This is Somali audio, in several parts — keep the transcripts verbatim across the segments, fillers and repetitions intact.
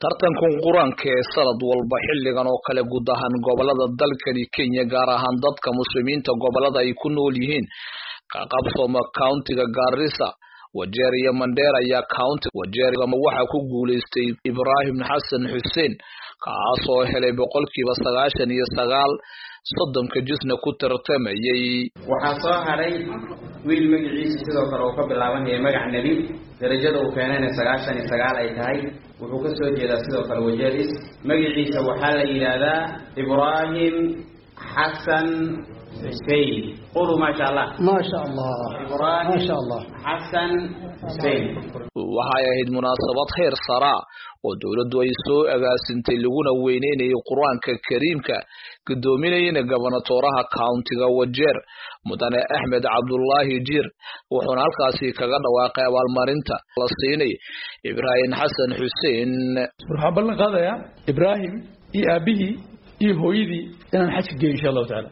tartankan quraanka ee sanad walba xilligan oo kale guud ahaan gobolada dalkani Kenya gaar ahaan dadka muslimiinta gobolada ay ku nool yihiin ka qabsoma countiga Garissa Wajir iyo Mandera ayaa county Wajir ama waxa ku guuleystay Ibrahim Hassan Hussein kaasoo helay boqolkiiba sagaashan iyo sagaal soddonka jisna ku tartamayay waxa soo haray wiil magaciisa sidoo kale oo ka bilaabanaya magac nabi darajada uu keenay sagaashan iyo sagaal ay tahay wuxuu ka soo jeedaa sidoo kale Wajiris magaciisa waxa la yiraahdaa Ibrahim Hassan Hussein qulu ma sha Allah ma sha Allah Ibrahim ma sha Allah Hassan Hussein waxay ahayd munaasabad heer sare oo dawladdu ay soo agaasintay laguna weyneeyay Quraanka Kariimka gudoominayna gobernatoraha countiga Wajir mudane Ahmed Abdullahi Jir wuxuu halkaasi kaga dhawaaqay abaalmarinta la siinay Ibrahim Hassan Hussein waxa ballan qaadaya Ibrahim iyo abihi iyo hooyadii inaan xaj geeyo insha Allah ta'ala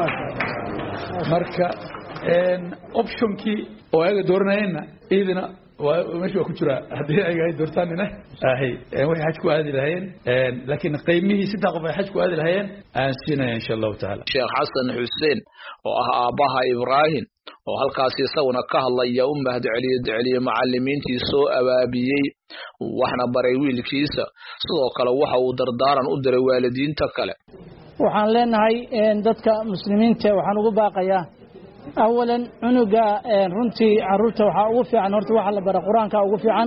marka een optionki oo ay dooranayna idina ومش وكجرا هذه أي دورتاننا هاي وهي حجكو هذه الهين لكن قيمه ستة قبل حجكو هذه الهين أنسينا إن شاء الله تعالى شيخ حسن حسين وأباها إبراهيم وهالكاسي سونا كهلا يا أمه دعلي دعلي معلمين تيسو أبابيي وإحنا بريويل كيسة صدق لو وحى ودردارا ودر والدين تكلا وحن لنا هاي ندك مسلمين تا وحن وباقيا أولاً عنقة رنتي عروته وحوفي عن رنتي وحلا برا قرآنك ووفي عن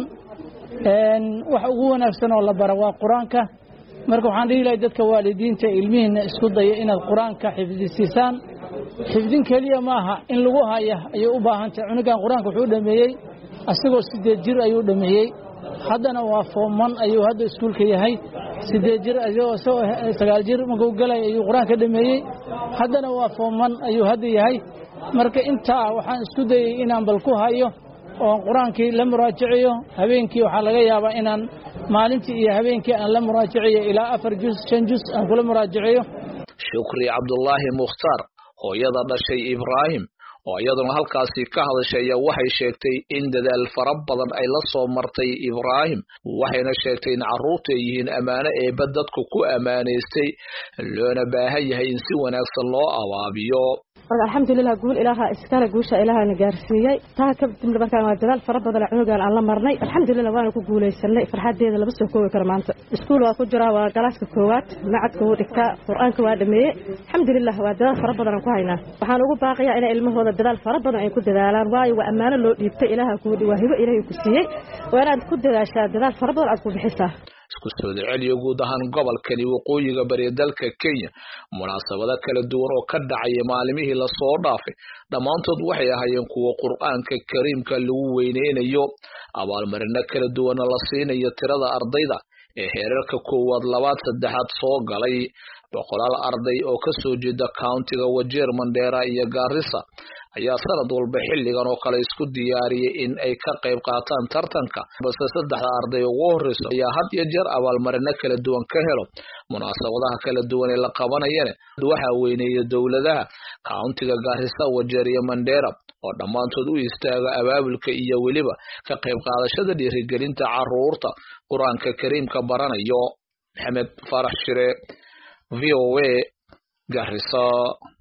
وحقوه نفسنا ولا برا قرآنك مركو عن ريلا يدك والدين تإلمين اسكت إن القرآن كحفظ السيسان حفظين كلية ماها إن لغوها يه يوبها أنت عنقة قرآنك وحود ميي أستغل سيد جر أيود ميي حدنا وافهم أيو هذا اسكول كيهاي سيد جر أيو سو سجال جر مقول أيو قرآن كده ميي حدنا وافهم أيو هذا يهاي marka inta waxaan isku dayay inaan bal ku hayo oo quraankii la muraajaciyo habeenkii waxa laga yaabaa inaan maalintii iyo habeenkii aan la muraajaciyo ilaa afar juz shan juz aan kula muraajaciyo Shukri Abdullahi Mukhtar hooyada dhashay Ibrahim oo iyaduna halkaasi ka hadashay waxay sheegtay in dadaal fara badan ay la soo martay Ibrahim waxayna sheegtay in carruurtu yihiin amaano ee badadku ku amaaneystay loona baahan yahay in si wanaagsan loo awaabiyo الحمد لله قول إلها إسكال قوشة إلها نجارسية تاكب من بركة وجدال فرب بدل عنقان على مرني الحمد لله وانا كقول يسلي فرحات دي اللي بس كوي كرمانت سكول وكجرا وجلاس كوات معد كوت إكتا قرآن كواد مي الحمد لله وجدال فرب بدل كوينا وحنا نقول باقي إلى علم هو الجدال فرب بدل أن كود دلالان واي وأمانة لو يبتئ إلها كود وهو إليه كسية وأنا كود دلاشة جدال فرب بدل أكون بحسه isku soo celiyo guud ahaan gobolkani waqooyiga bari dalka Kenya munaasabada kala duwan oo ka dhacay maalimihii la soo dhaafay dhamaantood waxay ahaayeen kuwa Qur'aanka Kariimka lagu weyneenayo abaalmarino kala duwan la siinayo tirada ardayda ee heerarka koowaad labaad saddexaad soo galay boqolaal arday oo ka soo jeeda countiga Wajir Mandera iyo Garissa ayaa sanad walba xilligan oo kale isku diyaariyay in ay ka qayb qaataan tartanka balse saddexda arday ugu horeyso ayaa had iyo jeer abaalmarino kala duwan ka helo munaasabadaha kala duwan ee la qabanayana waxa weyneeya dawladaha countiga Garissa Wajir iyo Mandera oo dhamaantood u istaaga abaabulka iyo waliba ka qayb qaadashada dhiirigelinta carruurta Quraanka Kariimka baranayo Maxamed Farax Shire V O A Garissa.